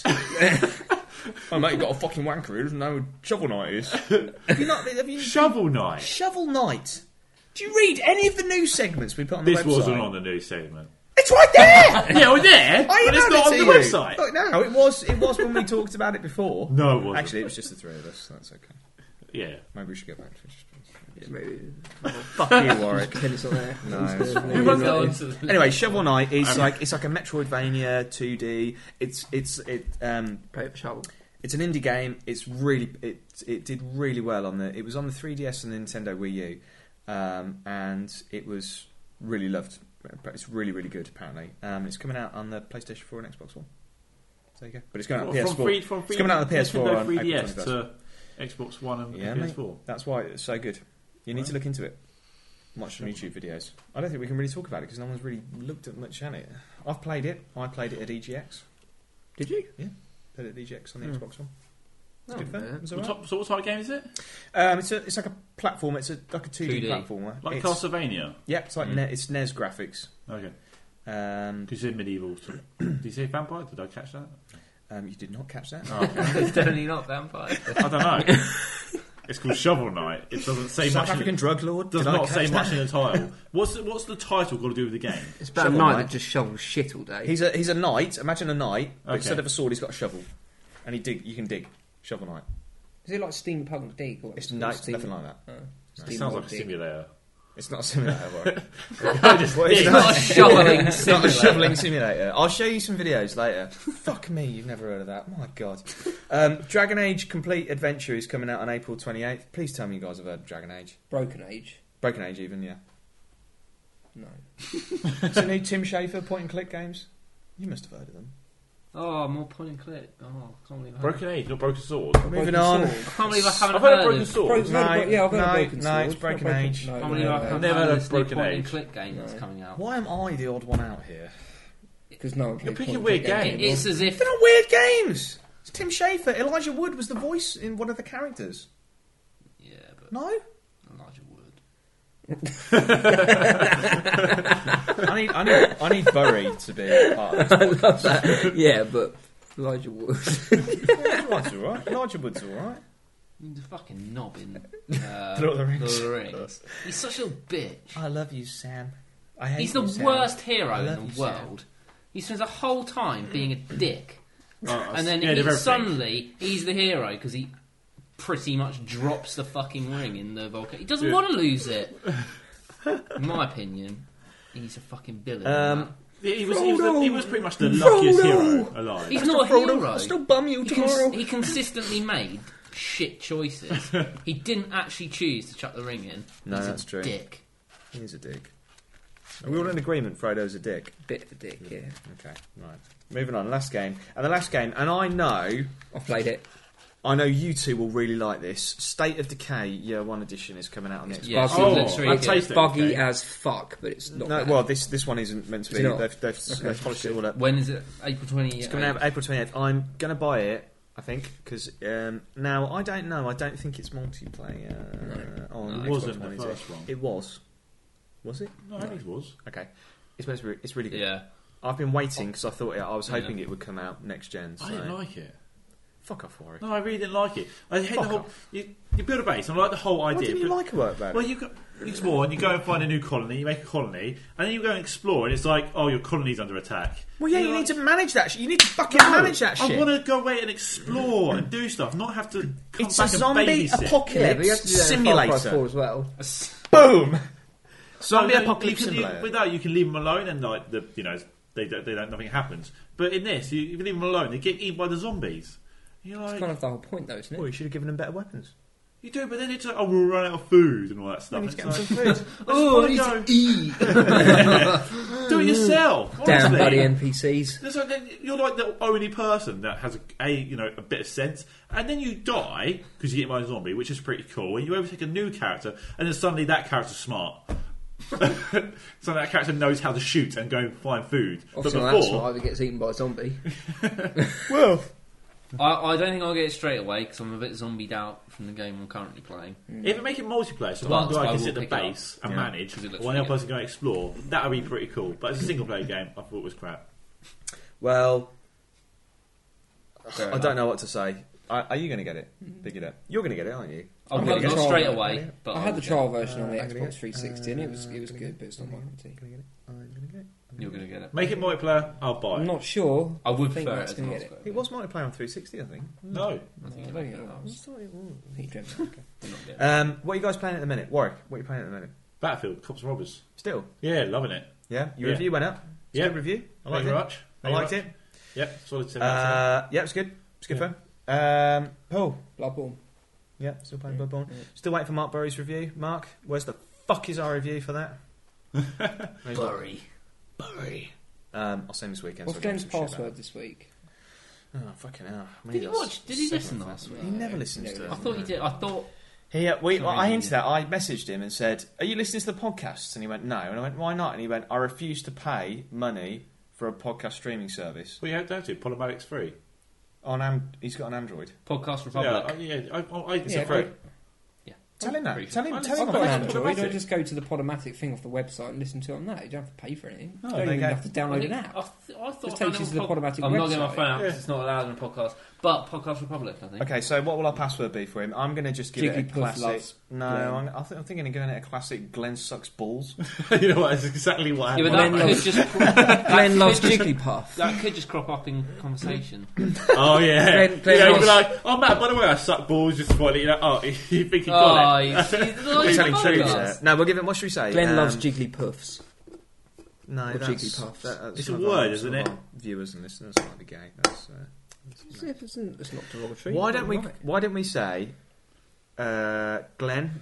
Oh, mate, you got a fucking wanker who doesn't know who Shovel Knight is. Have you not? Have you? Shovel Knight. Shovel Knight. Do you read any of the news segments we put on the This website? wasn't on the news segment. It's right there. Yeah, we're there, I but it's emailed not it on to the you. website. Look, no, it was. It was when we talked about it before. No, it wasn't. Actually, it was just the three of us. So that's okay. Yeah. Maybe we should get back to it. Yeah, maybe. Fuck you, Warwick. Tennis on there. No, it's- Who runs that onto the- Anyway, Shovel Knight is like it's like a Metroidvania two D. It's it's it um Paper shovel. it's an indie game. It's really it it did really well on the. It was on the three D S and the Nintendo Wii U, um, and it was really loved. It's really really good. Apparently, um, it's coming out on the PlayStation four and Xbox One. There you go. But it's going out on From P S four. free, from free, It's coming out on the P S four Nintendo on three D April S to Xbox One and Yeah, P S mate. four. That's why it's so good. You need to look into it. Watch some YouTube videos. I don't think we can really talk about it because no one's really looked at much at it. I've played it. I played it at E G X. Did you? Played it at E G X on the Hmm. Xbox One. It's Oh, good fun. yeah. It's What alright. type- So what type of game is it? Um, it's a, it's like a platform. It's a like a two D, two D. platformer. Like it's, Castlevania? Yep, it's like Mm. ne- it's N E S graphics. Okay. Um, Did you say medieval? Did you say vampire? Did I catch that? um, you did not catch that. Oh, okay. It's definitely not vampire. I don't know. It's called Shovel Knight. It doesn't say South much. in- African drug lord. does Did I not catch say that? much in the title. What's the, what's the title got to do with the game? It's about Shovel a knight Knight. that just shovels shit all day. He's a he's a knight. Imagine a knight, but Okay. instead of a sword, he's got a shovel, and he dig. You can dig. Shovel Knight. Is it like steampunk dig? Or It's, no, it's nothing like that. Oh, It sounds like a steampunk dig. simulator. It's not a simulator. Warwick. Just What is It's it? not a shoveling It's not a simulator. shoveling simulator. I'll show you some videos later. Fuck me, you've never heard of that. My God. Um, Dragon Age Complete Adventure is coming out on April twenty-eighth. Please tell me you guys have heard of Dragon Age. Broken Age. Broken Age, even, yeah. No. It's a new Tim Schafer point and click games. You must have heard of them. Oh, more point and click. Oh, I can't believe I Broken Age, not Broken Sword. Moving Broken on. Sword. I can't believe I haven't I've heard of heard Broken of. Sword. Broken- No, yeah, I've heard no, of Broken no, Sword. it's Broken Not Age. No, I can't no, believe I no, haven't Never heard heard of of this new Broken point and Age. click game that's No. coming out. Why am I the odd one out here? because no one You're plays picking point weird and click games. It- It's as if They're not weird games. It's Tim Schafer. Elijah Wood was the voice in one of the characters. yeah, but No? Elijah Wood. I need, I need, I need Bury to be a part of this. I love that. Yeah, but Elijah Wood. Elijah's alright. Elijah Wood's alright. He's a fucking knob in uh, Lord of the Rings. Lord of the Rings. He's such a bitch. I love you, Sam. I hate He's the you, Sam. worst I hero love in you, the Sam. world. He spends the whole time being a dick, Oh, and then scared he, of everything. suddenly he's the hero because he pretty much drops the fucking ring in the volcano. He doesn't Yeah. want to lose it. In my opinion, he's a fucking villain. Um, Yeah, he was, he, was the, Frodo! he was pretty much the luckiest Frodo! hero alive. he's not a Frodo, hero. I'll still bum you He, tomorrow. cons- he consistently made shit choices. He didn't actually choose to chuck the ring in. No, He's that's a true. Dick. He is a dick. Are we all in agreement Frodo's a dick? Bit of a dick, yeah. Okay, right. Moving on, last game. And the last game, and I know... I've played it. I know you two will really like this. State of Decay Year One Edition is coming out on the Xbox. Yeah, Buggy. it Oh, looks really I good. taste it. Buggy okay. as fuck, but it's not. No, bad. well, this this one isn't meant to Is be. it not? They've, they've, Okay. they've polished it all up. When is it? April twentieth. It's coming out April twenty-eighth. I'm going to buy it, I think, because um, now I don't know. I don't think it's multiplayer No. on No, Xbox it wasn't One, the is it? first one. It was. Was it? No, I think it was. Okay. It's supposed to be, it's really good. Yeah. I've been waiting because I thought I was Yeah. hoping it would come out next gen. So. I didn't like it. Fuck off, Warwick. No, I really didn't like it. I hate Fuck the whole. off. You, you build a base, and I like the whole idea. What didn't you but- like about it? Well, you go, you explore and you go and find a new colony. You make a colony, and then you go and explore, and it's like, oh, your colony's under attack. Well, yeah, You're you like, need to manage that shit. You need to fucking No, manage that I shit. want to go away and explore and do stuff, not have to come It's a back and zombie babysit. apocalypse Yeah, but you have to do that in Far Cry simulator. four as well. Boom! Zombie No, no, apocalypse you can, you, simulator. with that, you can leave them alone, and like the, you know, they don't, they don't, nothing happens. But in this, you, you leave them alone, they get eaten by the zombies. You're like, It's kind of the whole point, though, isn't Well, it? you should have given them better weapons. you do, but then it's like, oh, we'll run out of food and all that stuff. You need to It's get them like, some food. Oh, I I just need wanna to eat. do it yourself. Damn honestly. bloody N P Cs. There's like, you're like the only person that has a, a you know a bit of sense, and then you die because you get by a zombie, which is pretty cool. And you overtake a new character, and then suddenly that character's smart. So that character knows how to shoot and go and find food. Obviously, but not that before, smart if it gets eaten by a zombie. Well, I, I don't think I'll get it straight away because I'm a bit zombied out from the game I'm currently playing. if it make it multiplayer, so But one guy I can will sit at the pick it up. base and Yeah. manage, 'Cause it looks one really other person go and explore, that would be pretty cool. But as a single player game, I thought it was crap. well, Fair I don't know what to say. Are, are you going to get it? Pick it up. You're going to get it, aren't you? I'll I'm not gonna get get it it. straight I'm away, gonna but I I'll had the get trial version on the Uh, I'm gonna Xbox get- three sixty and it was uh, it was I'm good, gonna but it's not my cup of tea. I'm going to get it. I'm going to get it. it. You're going to get it. Make it multiplayer, I'll buy I'm it. not sure. I would I think prefer it Matt's as gonna an get it. Oscar. It was multiplayer on three sixty, I think. No. I think I it don't think it was. was. thought it was. He dreamt it. I'm not getting it. Um, what are you guys playing at the minute? Warwick, what are you playing at the minute? Battlefield, Cops and Robbers. Still? Yeah, loving it. Yeah? Your Yeah. review went up? It's Yeah. a good review? I Thank liked you it. very much. I Thank you liked very it. much. Yep, solid ten out of ten. Uh, yeah, it's good. It's good Yeah. fun. Um, Paul? Bloodborne. Yeah, still playing Yeah. Bloodborne. Yeah. Still waiting for Mark Burry's review. Mark, where's the fuck is our review for that? Bury. Burry. Um, I'll send him this weekend. What's so I'll give him Glenn's some shit password about this week? it. Oh, fucking hell. I mean, Did he that's watch? Did he seven listen of last us. week? He never listens No, to he it. I thought he did. I thought. He, uh, we, Sorry, well, I you- hinted that. I messaged him and said, "Are you listening to the podcast?" And he went, "No." And I went, "Why not?" And he went, "I refuse to pay money for a podcast streaming service Well, you have to, have to. Polymatic's free. on." Am- he's got an Android. Podcast Yeah, Republic. I, yeah. I, I, I, Is Yeah, it free? great. Tell him that. Free. Tell him. I Tell him. I've got that. an Podomatic. Android. I just go to the Podomatic thing off the website and listen to it on that. You don't have to pay for anything. Oh, you there don't you even go. have to download an app. I, th- I thought Just I takes you know to the pod- Podomatic I'm not getting my website. phone out Yeah. because it's not allowed in a podcast. But Podcast Republic, I think. Okay, so what will our password be for him? I'm going to just give it a Jigglypuff classic. loves No, Glenn. I'm, I think I'm thinking of giving it a classic. Glenn sucks balls. you know what? That's exactly what Yeah, but happened. that Glenn could loves- just that Glenn loves could just- Jigglypuff. That could just crop up in conversation. Oh yeah. Glenn- Glenn you know, you'd be loves- like, oh Matt, by the way, I suck balls just for you know. Oh, you think you Oh, got it? he's, he's, We're he's telling a truths. podcast. uh, No, we'll give him. What should we say? Glenn Um, loves Jigglypuffs. No, or that's, Jigglypuffs. that- that's It's some a of our- word, some isn't of it? our Viewers and listeners might be gay. That's, uh, It's, it's, it's not derogatory. why You're don't we? right. Why don't we say, uh, Glenn?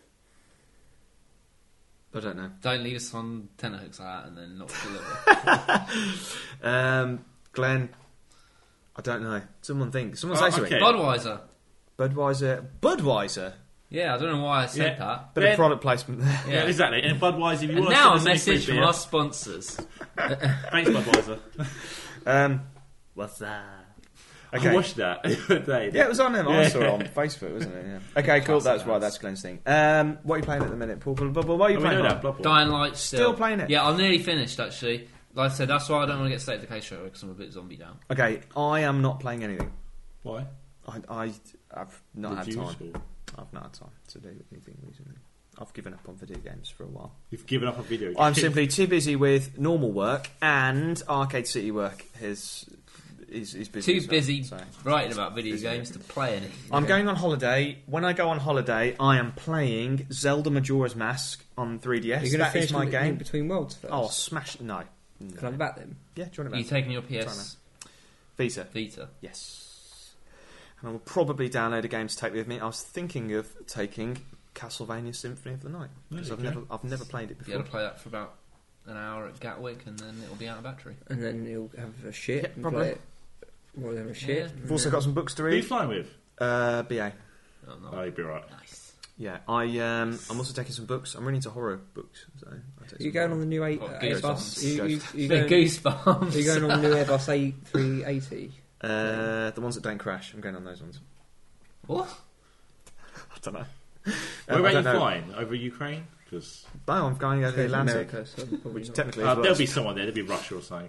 I don't know. Don't leave us on tenterhooks like that and then not deliver. Um, Glenn. I don't know. Someone think. Someone Oh, say something. okay. Budweiser. Budweiser. Budweiser. Yeah, I don't know why I said Yeah. that. Bit Glenn- of product placement there. Yeah, Yeah. exactly. And Budweiser, if you And want now a to send us any message free from beer, our sponsors. thanks Budweiser. Um, What's that? okay. I watched that the other day. Yeah, it was on him. I Yeah. saw it on Facebook, wasn't it? Yeah. Okay, cool. Classic That's right. house. That's Glenn's thing. Um, what are you playing at the minute, Paul? What are you Oh, we playing? know Mark? that. Bloodborne. Dying Light still. Still playing it? Yeah, I'm nearly finished actually. Like I said, that's why I don't want to get State of Decay straight away because I'm a bit zombie down. Okay, I am not playing anything. Why? I, I, I've not had Reviews time. or- I've not had time to do anything recently. I've given up on video games for a while. You've given up on video games. I'm simply too busy with normal work and Arcade City work. Is is, is busy. Too as well, busy so. writing about video Busy. games to play any. I'm going on holiday. When I go on holiday, I am playing Zelda Majora's Mask on three D S. Are you going to That finish is my Link game. Between Worlds first? Oh, smash! No. Can I have that then? Yeah, do you want Are it you back? taking your P S Vita. Vita? Yes. And I will probably download a game to take with me. I was thinking of taking Castlevania Symphony of the Night because There I've you go. never, I've never played it You before. got to play that for about an hour at Gatwick and then it'll be out of battery. And then you'll have a shit Yeah, and probably. play it. More than a shit. Yeah. I've also got some books to Who are you read. flying with? Uh, B A. Oh, no. Oh, you'd be right. Nice. Yeah, I um, I'm also taking some books. I'm really into horror books. So I'll take Are you some going horror. on the new eight, What, uh, Goosebumps? Airbus? You, you, you They're going, goosebumps. are you going on the new Airbus A three eighty? Uh, the ones that don't crash. I'm going on those ones. What? I don't know. Where Um, are I you don't know. flying? Over Ukraine? Because No, I'm going over the Atlantic, America, so probably which not. technically uh, is there'll worse. be someone there. There'll be Russia or something.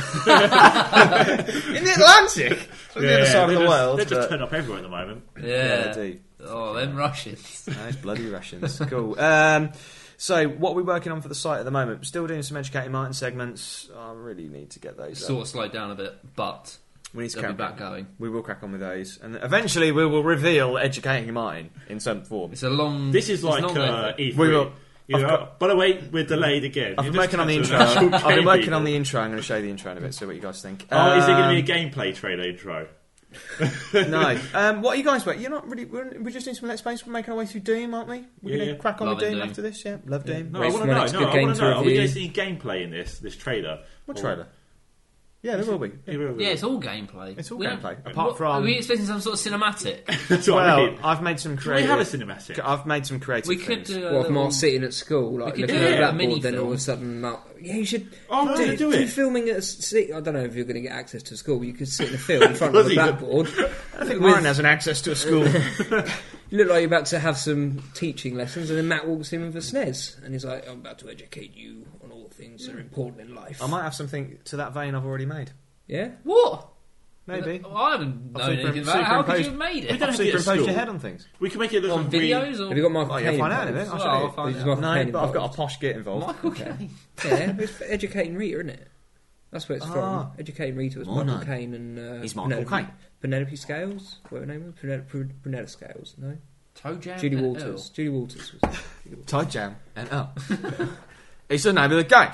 in the Atlantic, on the other side of they the just, world. They just but- turn up everywhere at the moment. Yeah. yeah, they do. Oh, them Russians. Nice bloody Russians. Cool. Um, so, what are we working on for the site at the moment? Still doing some Educating Martin segments. I really need to get those. Sort Up. of slowed down a bit, but We need to they'll be crack back going. We will crack on with those, and eventually we will reveal Educating Martin in some form. It's a long. This is it's like not uh, there. E three. We will- You know, I've got- by the way, we're delayed again. I've You been just working on the intro. cancelled an actual I've been game, working on the people. intro. I'm going to show you the intro in a bit. See what you guys think. Oh, is it going to Um, be a gameplay trailer intro? No. Um, what are you guys about? You're not really. We're, we're just doing some Let's Plays. We're making our way through Doom, aren't we? We're Yeah, going to yeah. crack on with Loving Doom, Doom. after this. Yeah, love Doom. No, Race I want for to my know. next No, good I game want to to know. Are we review. going to see gameplay in this this trailer? What Or- trailer? Yeah, there will be. Yeah, will be. Yeah, it's all gameplay. It's all We don't- gameplay. Apart What- from. Are we expecting some sort of cinematic? That's what I well, mean. I've made some Do we have a creative. cinematic? I've made some creative. we could things. do a Well, if little- Mark's sitting at school, like could looking do at a a blackboard, mini then all of film. a sudden, Mark, yeah, you should. Oh, I'm do, gonna do do it. filming at a sit. I don't know if you're going to get access to a school. But you could sit in a field in front of a Bloody good. blackboard. I think with- Martin has an access to a school. You look like you're about to have some teaching lessons, and then Matt walks in with a S N E S, and he's like, "I'm about to educate you on all things that are important in life." I might have something to that vein I've already made. Yeah. What? Maybe. Oh, I haven't known I've anything about it. How could you have made We it? don't have to get a Superimposed your school. head on things. We can make it look On like we- videos or Have you got Michael Oh, Caine yeah, find out in a involved? bit. I'll Well, show I'll you. find He's out. Michael No, Caine but I've got a involved. posh git involved. Michael Caine. Yeah, it's Educating Rita, isn't it? That's where it's Ah. from. Educating Rita was More Michael no. Caine and uh, He's Michael Penelope, Caine. Penelope Scales. What her name was? Penelope, Penelope Scales. No. Toe Jam. Judy and Walters. Earl. Judy Walters was. Toe Jam and up. It's the name of the game.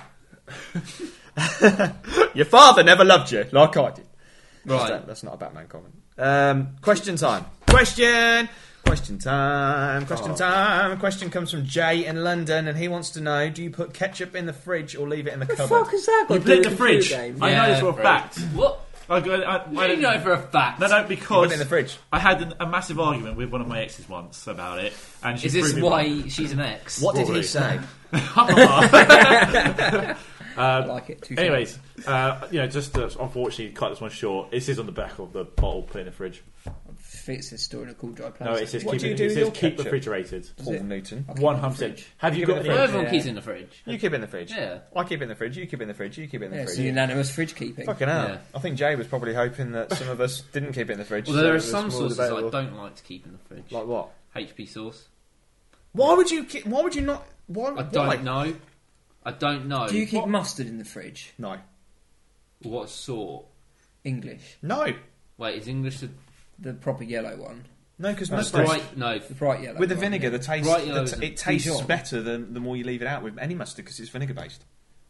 Your father never loved you like I did. Right. That's, that's not a Batman comment. Um, question time. Question. Question time. Question time. Question comes from Jay in London, and he wants to know: do you put ketchup in the fridge or leave it in the What the cupboard? fuck is that? You got to put it in do the with fridge. video games? I know this for a fridge. fact. What? I go, I, I, How do you know for a fact? No, no, You put because it in the fridge. I had an, a massive argument with one of my exes once about it, and she Is this proved me wrong. why she's an ex? What did Probably. he say? I like it. Too Anyways, uh, you know, just to unfortunately cut this one short. It says on the back of the bottle, put in the fridge. Fits this store in a cool dry place. No, it says What keep, do you it, do it with says your keep ketchup? refrigerated. Paul Newton. I'll keep it in One the hundred percent. fridge. Have you Keep it got in the the fridge? fridge. Everyone Yeah. keeps in the fridge. You keep it in the fridge. Yeah. I keep it in the fridge. You keep it in the fridge. You keep it in the Yeah, it's fridge. unanimous fridge keeping. Fucking hell. Yeah. I think Jay was probably hoping that some of us didn't keep it in the fridge. Although so there it are was some more sauces I debatable. don't like to keep in the fridge. Like what? H P sauce. Why would you? Keep, why would you not? Why? I don't why? know. I don't know. Do you keep What? mustard in the fridge? No. What sort? English. No. Wait, is English the The proper yellow one. No, because Uh, mustard bright? No. The bright yellow with the one, vinegar, yeah. the taste, Bright yellow the is t- a it tastes Dijon. better than the more you leave it out with any mustard because it's vinegar based.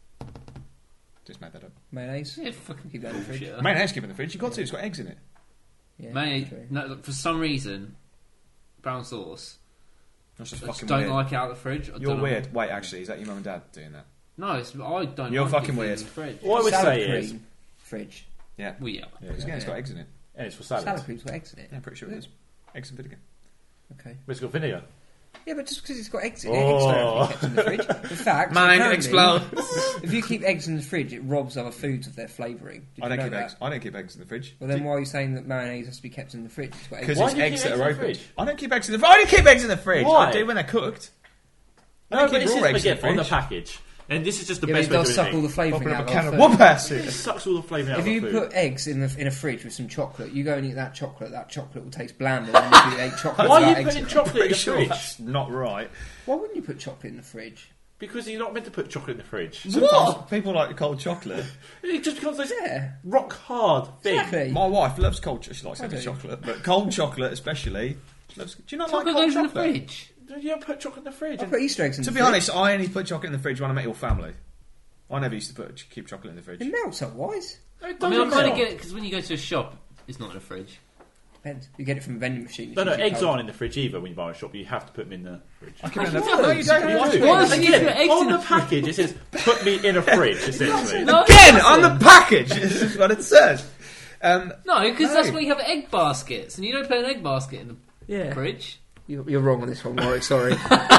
Just made that up. Mayonnaise. Yeah, fucking Keep that in the fridge. bullshit. Mayonnaise keep in the fridge. You got to. It's got eggs in it. Yeah, Mayonnaise. true. No, look, for some reason, brown sauce. That's just I just fucking don't weird. like it out of the fridge. I You're don't know. weird. Wait, actually, is that your mum and dad doing that? No, it's, I don't. You're like fucking it being weird. In the fridge. What I would Salad say is, cream, fridge. Yeah. Well, yeah. yeah, Because yeah. again, it's got eggs in it. And it's for Salad salad. cream's got eggs in it. Yeah, I'm pretty sure it is. Eggs and vinegar. Okay. But it's got vinegar. Yeah, but just because it's got eggs in it, Oh. eggs don't have to be kept in the fridge. In fact, Mind apparently, explode. if you keep eggs in the fridge, it robs other foods of their flavouring. Did I you don't know keep that? eggs. I don't keep eggs in the fridge. Well, then why are you saying that mayonnaise has to be kept in the fridge? It's got eggs Because in Why it's do you eggs keep that eggs are in the opened. fridge? I don't keep eggs in the fridge. I don't keep eggs in the fridge. Why? I do when they're cooked. I No, don't but keep this raw is eggs in forget on the fridge. package. And this is just the Yeah, but best it way to does do suck all it. the flavouring Popping out up a of can our of food. whoop ass. It sucks all the flavour out If of you the put food. eggs in the in a fridge with some chocolate, you go and eat that chocolate. That chocolate will taste blander than if you ate chocolate. Why without are you eggs putting in it. chocolate in Pretty the sure fridge? that's not right. Why wouldn't you put chocolate in the fridge? Because you're not meant to put chocolate in the fridge. Sometimes people like cold chocolate. It just becomes this Yeah, rock hard thing. exactly. My wife loves cold chocolate. She likes I heavy do. chocolate, but cold chocolate especially. She loves, do you not Chocolate like cold goes in the chocolate? fridge. You don't put chocolate in the fridge. I put Easter eggs in To the be fridge. honest, I only put chocolate in the fridge when I met your family. I never used to put keep chocolate in the fridge. It melts otherwise. No, it I mean, I doesn't kind of melt. get it because when you go to a shop, it's not in a fridge. Depends. You get it from a vending machine. No, no, it's usually eggs cold. aren't in the fridge either when you buy a shop. You have to put them in the fridge. I keep it in the No, no, you don't. you Why do. do What? you? And you put eggs on in the the package, it says "put me in a fridge." Essentially, No, Again, it on the doesn't. package. This is what it says. Um, No, because No. that's where you have egg baskets, and you don't put an egg basket in the Yeah. fridge. You're, you're wrong on this one, Warwick. Sorry.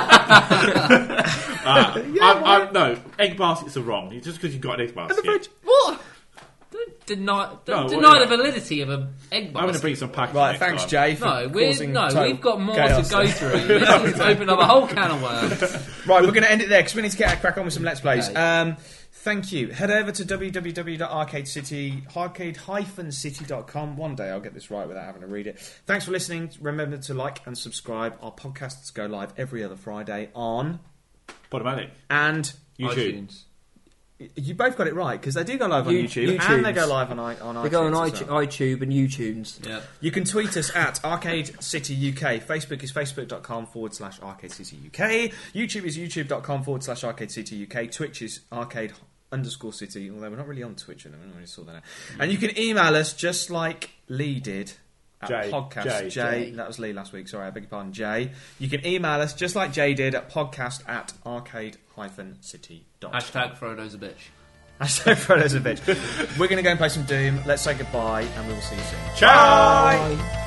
Uh, I'm, I'm, no, egg baskets are wrong. It's just because you've got an egg basket. What? Don't deny, don't No, deny what- the validity of an egg I'm going to basket. bring some packaging. right, next thanks, time. Jay, for No, we're, causing no, total we've got more chaos to go there. through. This has opened up a whole can of worms. Right, we're going to end it there because we need to get crack on with some Let's Plays. Okay. Um, thank you. Head over to w w w dot arcade city arcade dash city dot com. One day I'll get this right without having to read it. Thanks for listening. Remember to like and subscribe. Our podcasts go live every other Friday on Podomatic. and YouTube. iTunes. you both got it right because they do go live on You- YouTube, YouTunes. and they go live on, I- on They iTunes. go on as iTu- well. iTube and YouTunes. Yeah. You can tweet us at Arcade City U K. Facebook is facebook.com forward slash Arcade City U K. YouTube is youtube.com forward slash Arcade City U K. Twitch is arcade underscore city, although we're not really on Twitch at the moment. I already saw that out. And you can email us just like Lee did. At Jay. podcast Jay. Jay, Jay. that was Lee last week. Sorry, I beg your pardon, Jay. You can email us just like Jay did at podcast at arcade city dot com. Hashtag Frodo's a bitch. Hashtag Frodo's a bitch. We're going to go and play some Doom. Let's say goodbye, and we will see you soon. Ciao! Bye.